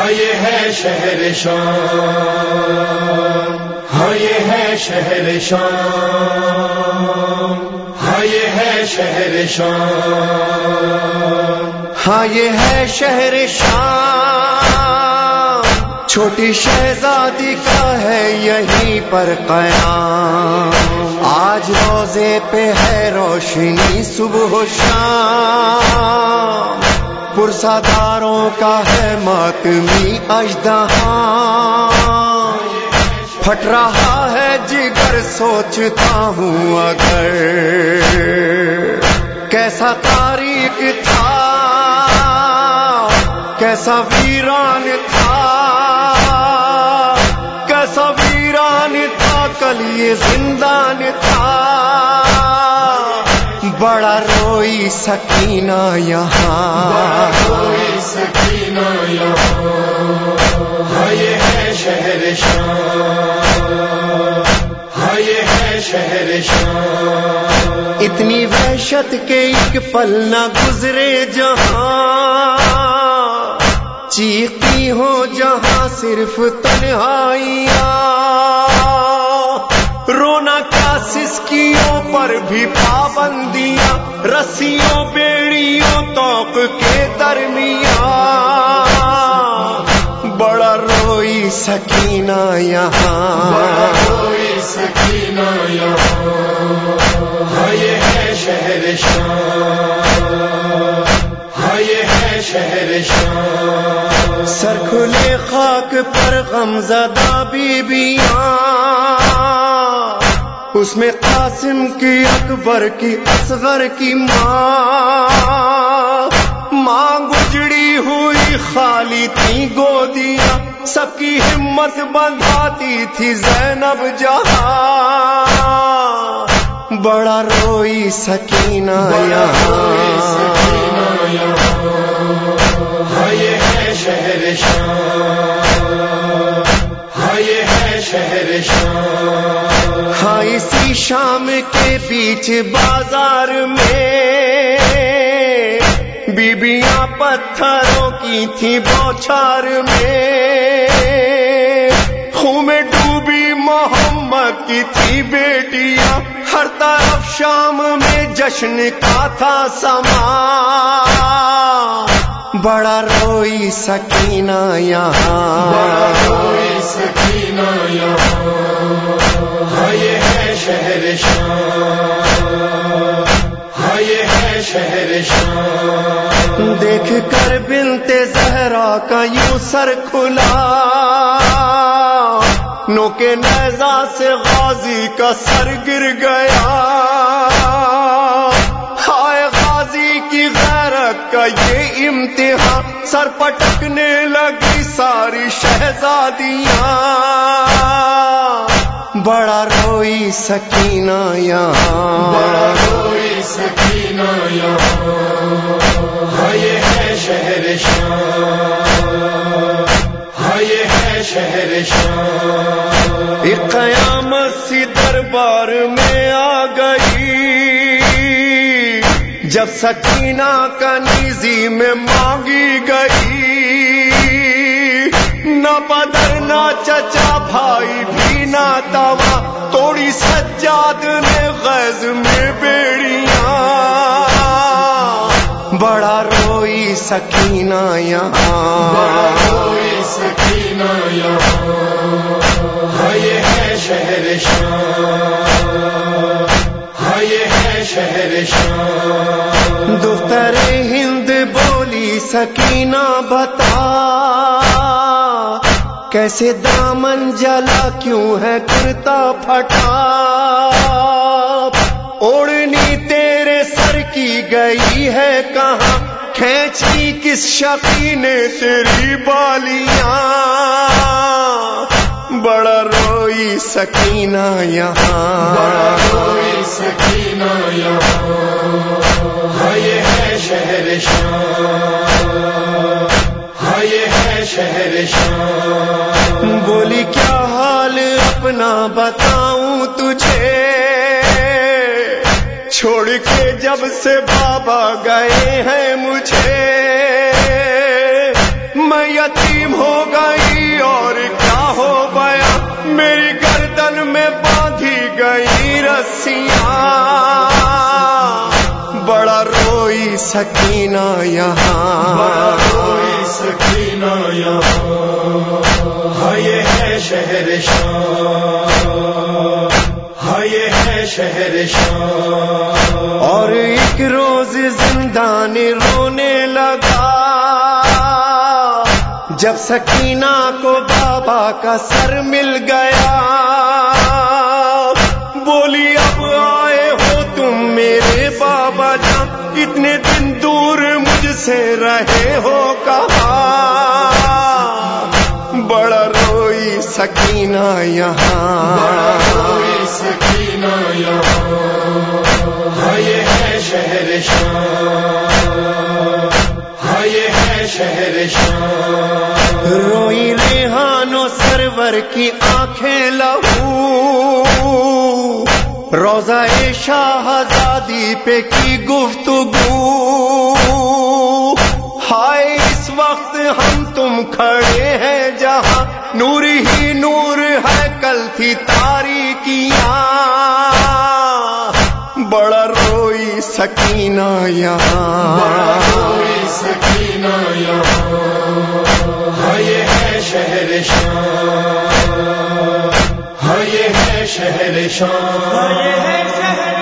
ہاں یہ ہے شہر شام، ہاں یہ ہے شہر شام، ہاں یہ ہے شہر شام، ہاں یہ ہے شہر شام، چھوٹی شہزادی کا ہے یہیں پر قیام، آج روزے پہ ہے روشنی صبح و شام، پرساداروں کا ہے ماتمی اژدہاں، پھٹ رہا ہے جگر سوچتا ہوں اگر کیسا تاریک تھا، کیسا ویران تھا، کیسا ویران تھا کل یہ زندان تھا، بڑا روئی سکینہ یہاں، کوئی سکینہ یہاں، ہاں یہ ہے شہر شام، ہاں یہ ہے شہر شام، اتنی وحشت کے ایک پل نہ گزرے جہاں، چیختی ہو جہاں صرف تنہائیاں، رونا کیا سسکیوں پر بھی پابندیاں، رسیوں بیڑیوں توق کے درمیان، بڑا روئی سکینہ یہاں، کوئی سکینہ یہاں، ہاں یہ ہے شہر شام، ہاں یہ ہے شہر شام، سر کھلے خاک پر غمزدہ بیبیاں، اس میں قاسم کی اکبر کی اصغر کی ماں گجڑی ہوئی خالی تھی گودیاں، سب کی ہمت بندھاتی تھی زینب جہاں، بڑا روئی سکینہ یہاں، ہاں یہ ہے شہر شام، ہاں یہ ہے شہر شام، ہاں اسی شام کے بیچ بازار میں بیبیاں پتھروں کی تھی بوچھار میں، خون میں ڈوبی محمد کی تھی بیٹیاں، ہر طرف شام میں جشن کا تھا سما، بڑا روئی سکینہ یہاں، کوئی سکینہ یہاں، ہاں یہ ہے شہر شام، ہاں یہ ہے شہر شام، دیکھ کر بنت زہرا کا یوں سر کھلا، نوکے نیزہ سے غازی کا سر گر گیا، ہائے غازی کی غیرت کا یہ امتحان، سر پٹکنے لگی ساری شہزادیاں، بڑا روئی سکینہ یہاں، کوئی سکینہ یہاں، ہاں یہ ہے شہر شام، ہاں یہ ہے شہر شام، ایک قیامت سی دربار میں آ گئی، جب سکینہ کنیزی میں مانگی گئی، نہ بدر نہ چچا بھائی بھی نہ توا، توڑی سجاد نے غیظ میں بیڑیاں، بڑا روئی سکینہ یہاں، کوئی سکینہ یہاں، ہاں یہ ہے شہر شام، ہاں یہ ہے شہر شام، دختر ہند بولی سکینہ بتا، کیسے دامن جلا کیوں ہے کرتا پھٹا، اوڑھنی تیرے سر کی گئی ہے کہاں، کھینچی کس شقی نے تیری بالیاں، بڑا روئی سکینہ یہاں، کوئی سکینہ یہاں، ہاں یہ ہے شہر شام، ہاں یہ ہے شہر شام، بولی کیا حال اپنا بتاؤں تجھے، چھوڑ کے جب سے بابا گئے ہیں مجھے، میں میں یتیم ہو گئی اور کیا ہو گیا، میری گردن میں باندھی گئی رسیاں، بڑا روئی سکینہ یہاں، بڑا روئی سکینہ یہاں، ہاں یہ ہے شہر شام، ہاں یہ ہے شہر شام۔ اور ایک روز زندان رونے لگا جب سکینہ کو بابا کا سر مل گیا، بولی اب آئے ہو تم میرے بابا جان، اتنے دن دور مجھ سے رہے ہو کہاں، بڑا روئی سکینہ یہاں، بڑا روئی سکینہ یہاں، ہاں یہ ہے شہر شام، ہاں یہ ہے شہر شام۔ روئی ریحان و سرور کی آنکھیں لہو، روضہ شاہزادی پہ کی گفتگو، ہائے اس وقت ہم تم کھڑے ہیں جہاں، نور ہی نور ہے کل تھی تاریکیاں، بڑا روئی سکینہ یہاں، بڑا روئی سکینہ یہاں، ہاں یہ ہے شہر شام، ہاں یہ ہے شہر شام، ہاں یہ ہے شہر